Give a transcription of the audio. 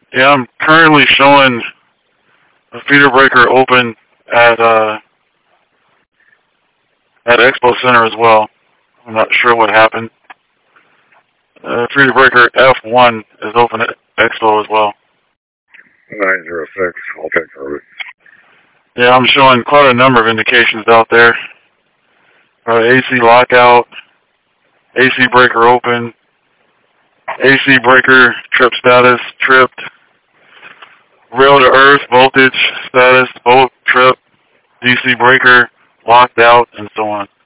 Yeah, I'm currently showing a feeder breaker open at Expo Center as well. I'm not sure what happened. Feeder breaker F1 is open at Expo as well. 906, I'll take care of it. Yeah, I'm showing quite a number of indications out there. AC lockout, AC breaker open, AC breaker trip status tripped, rail to earth voltage status both tripped, DC breaker locked out, and so on.